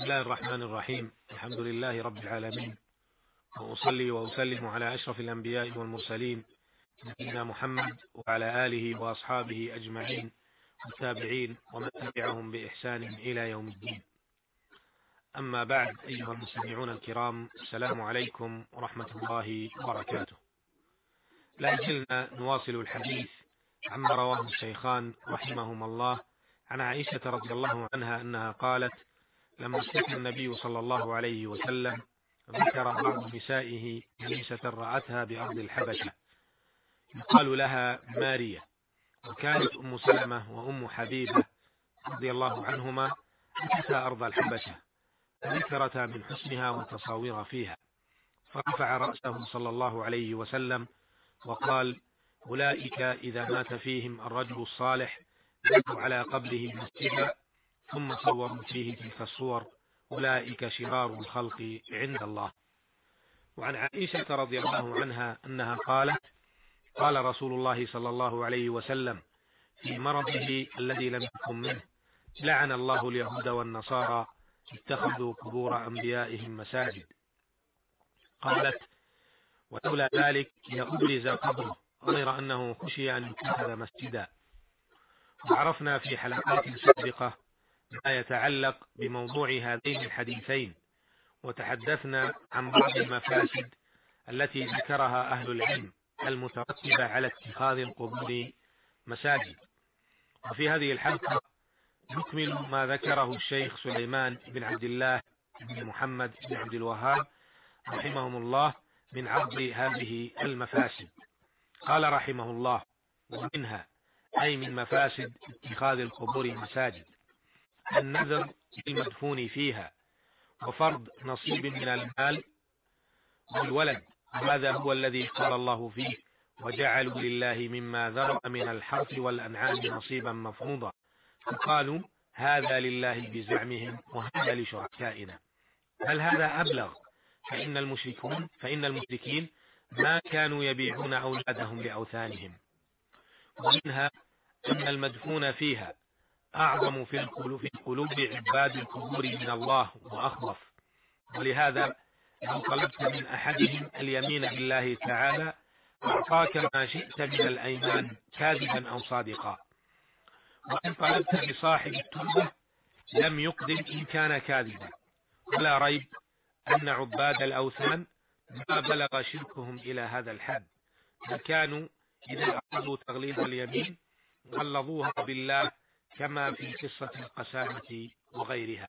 بسم الله الرحمن الرحيم. الحمد لله رب العالمين، وأصلي وأسلم على أشرف الأنبياء والمرسلين نبينا محمد وعلى آله وأصحابه أجمعين والتابعين ومن تبعهم بإحسان إلى يوم الدين. أما بعد، أيها المستمعون الكرام، السلام عليكم ورحمة الله وبركاته. لا زلنا نواصل الحديث عما رواه الشيخان رحمهما الله عن عائشة رضي الله عنها أنها قالت: لما اشتكى النبي صلى الله عليه وسلم ذكر بعض نسائه كنيسة رأتها بأرض الحبشة يقال لها مارية، وكانت أم سلمة وأم حبيبة رضي الله عنهما أتتا أرض الحبشة فذكرتا من حسنها وتصاوير فيها، فرفع رأسه صلى الله عليه وسلم وقال: أولئك إذا مات فيهم الرجل الصالح بنوا على قبره مسجدا ثم صوروا فيه تلك الصور، أولئك شرار الخلق عند الله. وعن عائشة رضي الله عنها أنها قالت: قال رسول الله صلى الله عليه وسلم في مرضه الذي لم يكن منه: لعن الله اليهود والنصارى اتخذوا قبور أنبيائهم مساجد. قالت: ولولا ذلك لأبرز قبره غير أنه خشي أن يتخذ مسجدا. وعرفنا في حلقات سابقة ما يتعلق بموضوع هذين الحديثين، وتحدثنا عن بعض المفاسد التي ذكرها أهل العلم المترتبة على اتخاذ القبور مساجد. وفي هذه الحلقة نكمل ما ذكره الشيخ سليمان بن عبد الله بن محمد بن عبد الوهاب رحمهم الله من عرض هذه المفاسد. قال رحمه الله: ومنها، أي من مفاسد اتخاذ القبور مساجد، النذر المدفون فيها، وفرض نصيب من المال والولد، وهذا هو الذي قال الله فيه: وجعلوا لله مما ذرأ من الحرث والأنعام نصيبا مفروضا، فقالوا هذا لله بزعمهم وهذا لشركائنا. بل هذا أبلغ، فإن المشركين ما كانوا يبيعون أولادهم لأوثانهم. ومنها أن المدفون فيها أعظم في قلوب عباد القبور من الله وأخوف، ولهذا لو طلبت من أحدهم اليمين بالله تعالى أعطاك ما شئت من الأيمان كاذبا أو صادقا، وإن طلبت بصاحب التوبة لم يقدم إن كان كاذبا. ولا ريب أن عباد الأوثان ما بلغ شركهم إلى هذا الحد، بل كانوا إذا أخذوا تغليظ اليمين غلظوها بالله، كما في قصة القسامة وغيرها.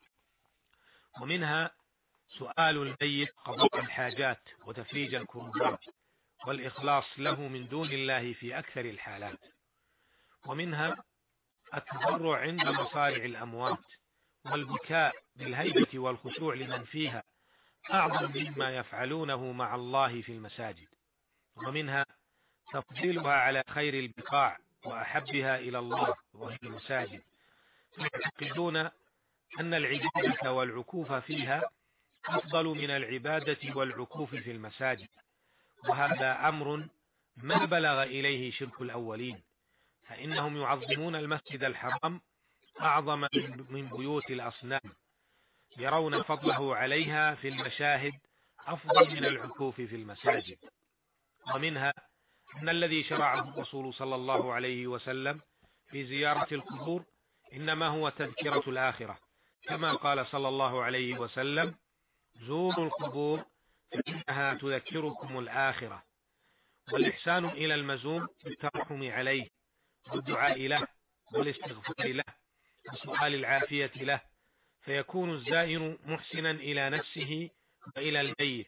ومنها سؤال الميت قضاء الحاجات وتفريج الكربات والإخلاص له من دون الله في أكثر الحالات. ومنها التضرع عند مصارع الأموات والبكاء بالهيبة والخشوع لمن فيها أعظم مما يفعلونه مع الله في المساجد. ومنها تفضيلها على خير البقاع وأحبها إلى الله وهي المساجد، يعتقدون أن العبادة والعكوف فيها أفضل من العبادة والعكوف في المساجد، وهذا أمر ما بلغ إليه شرك الأولين، فإنهم يعظمون المسجد الحرام أعظم من بيوت الأصنام، يرون فضله عليها في المشاهد أفضل من العكوف في المساجد. ومنها أن الذي شرعه الرسول صلى الله عليه وسلم في زيارة القبور إنما هو تذكرة الآخرة، كما قال صلى الله عليه وسلم: زوروا القبور فإنها تذكركم الآخرة. والإحسان إلى المزور بالترحم عليه والدعاء له والاستغفار له وسؤال العافية له، فيكون الزائر محسنا إلى نفسه وإلى الميت.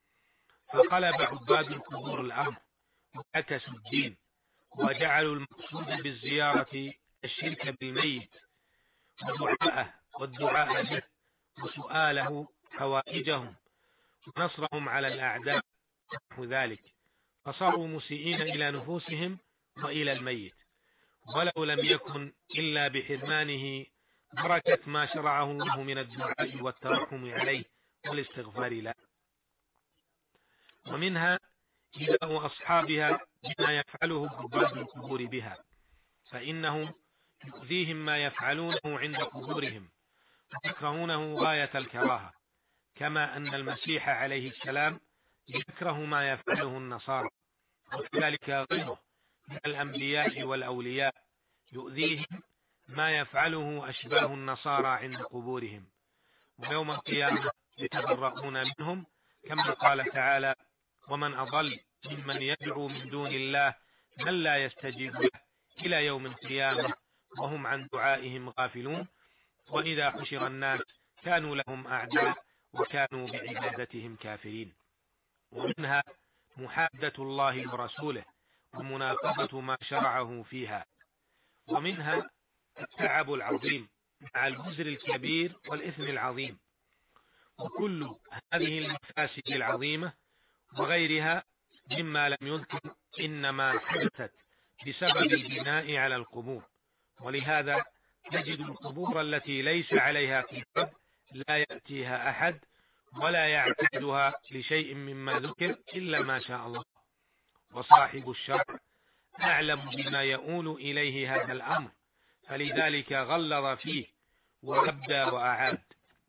فقلب عباد القبور الأمر وعكسوا الدين، وجعلوا المقصود بالزيارة الشرك بالميت والدعاء به وسؤاله حوائجهم ونصرهم على الأعداء ونحو ذلك، فصاروا مسيئين إلى نفوسهم وإلى الميت، ولو لم يكن إلا بحرمانه بركة ما شرعه الله من الدعاء والترحم عليه والاستغفار له. ومنها إيذاء أصحابها بما يفعله عباد القبور بها، فإنه يؤذيهم ما يفعلونه عند قبورهم، ويكرهونه غاية الكراهة، كما أن المسيح عليه السلام يكره ما يفعله النصارى، وكذلك غيره من الأنبياء والأولياء يؤذيهم ما يفعله أشباه النصارى عند قبورهم، ويوم القيامة يتبرؤون منهم، كما قال تعالى: ومن أضل ممن يدعو من دون الله من لا يستجيب له إلى يوم القيامة وهم عن دعائهم غافلون، وإذا حشر الناس كانوا لهم أعداء وكانوا بعبادتهم كافرين. ومنها محادة الله ورسوله ومناقضة ما شرعه فيها، ومنها التعب العظيم مع الوزر الكبير والإثم العظيم. وكل هذه المفاسد العظيمة وغيرها مما لم يذكر إنما حدثت بسبب البناء على القبور، ولهذا تجد القبور التي ليس عليها كتاب لا يأتيها أحد ولا يعتقدها لشيء مما ذكر إلا ما شاء الله، وصاحب الشرع أعلم بما يؤول إليه هذا الأمر، فلذلك غلظ فيه وأبدى وأعاد،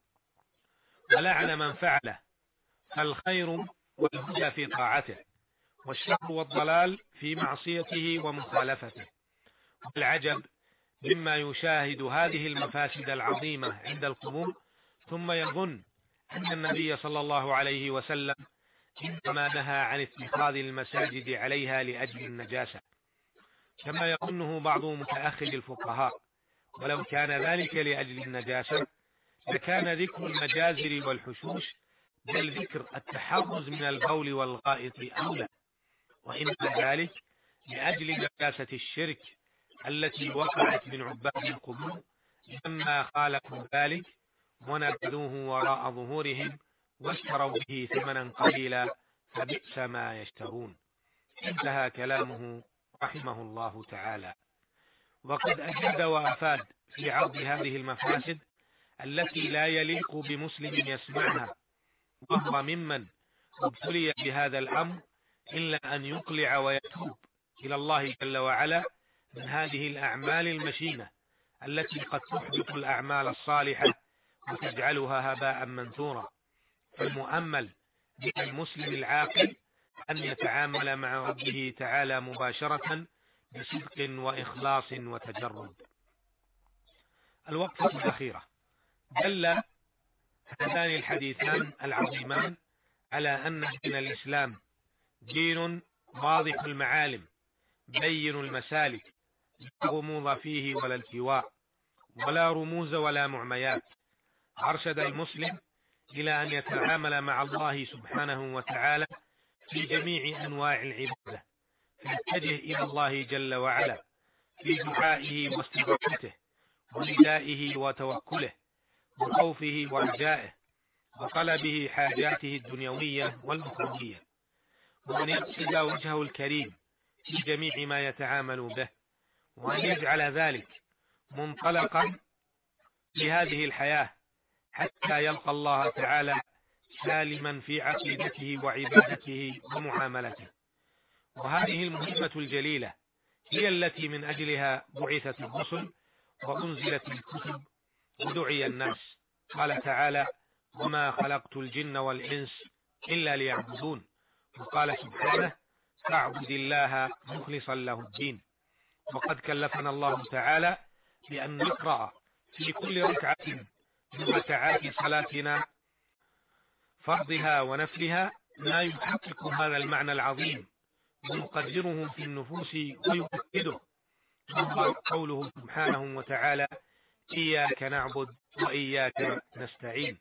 ولعن من فعله، فالخير والهدى في طاعته، والشر والضلال في معصيته ومخالفته. والعجب مما يشاهد هذه المفاسد العظيمة عند القبور ثم يظن أن النبي صلى الله عليه وسلم إنما نهى عن اتخاذ المساجد عليها لأجل النجاسة، كما يظنه بعض متأخر الفقهاء، ولو كان ذلك لأجل النجاسة لكان ذكر المجازر والحشوش بل ذكر التحرز من البول والغائط أولى، وإنما ذلك لأجل نجاسة الشرك التي وقعت من عباد القبور لما خالفوا ذلك ونبذوه وراء ظهورهم واشتروا به ثمنا قليلا فبئس ما يشترون. انتهى كلامه رحمه الله تعالى. وقد أجاد وأفاد في عرض هذه المفاسد التي لا يليق بمسلم يسمعها، وهو ممن ابتلي بهذا الأمر، إلا أن يقلع ويتوب إلى الله جل وعلا من هذه الأعمال المشينة التي قد تحبط الأعمال الصالحة وتجعلها هباء منثورا. فالمؤمل بالمسلم العاقل أن يتعامل مع ربه تعالى مباشرة بصدق وإخلاص وتجرد. الوقفة الأخيرة: دل هذان الحديثان العظيمان على أن دين الإسلام دين واضح المعالم بين المسالك، لا غموض فيه ولا التواء ولا رموز ولا معميات. أرشد المسلم إلى أن يتعامل مع الله سبحانه وتعالى في جميع أنواع العبادة، فيتجه إلى الله جل وعلا في دعائه واستغاثته وندائه وتوكله وخوفه ورجائه وطلبه حاجاته الدنيوية والأخروية، وأن يقصد وجهه الكريم في جميع ما يتعامل به، وأن يجعل ذلك منطلقا لهذه الحياة حتى يلقى الله تعالى سالما في عقيدته وعبادته ومعاملته. وهذه المهمة الجليلة هي التي من أجلها بعثت الرسل وأنزلت الكتب ودعي الناس. قال تعالى: وما خلقت الجن والإنس إلا ليعبدون. وقال سبحانه: فاعبد الله مخلصا له الدين. وقد كلفنا الله تعالى بأن نقرأ في كل ركعة من ركعات صلاتنا فرضها ونفلها ما يحقق هذا المعنى العظيم ويقدره في النفوس ويؤكده، وهو قوله سبحانه وتعالى: إياك نعبد وإياك نستعين.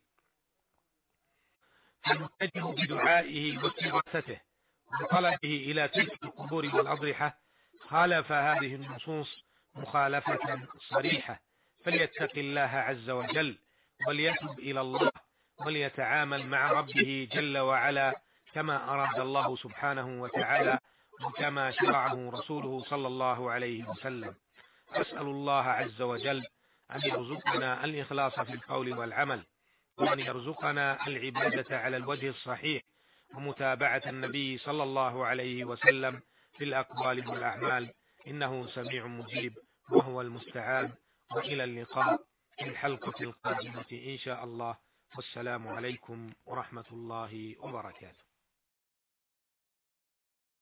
فنتجه بدعائه واستغاثته وطلبه إلى تلك القبور والأضرحة خالف هذه النصوص مخالفة صريحة، فليتق الله عز وجل وليتب إلى الله وليتعامل مع ربه جل وعلا كما أراد الله سبحانه وتعالى وكما شرعه رسوله صلى الله عليه وسلم. أسأل الله عز وجل أن يرزقنا الإخلاص في القول والعمل، وأن يرزقنا العبادة على الوجه الصحيح ومتابعة النبي صلى الله عليه وسلم في الأقوال والأعمال، إنه سميع مجيب وهو المستعان. وإلى اللقاء، في الحلقة القادمة إن شاء الله. والسلام عليكم ورحمة الله وبركاته.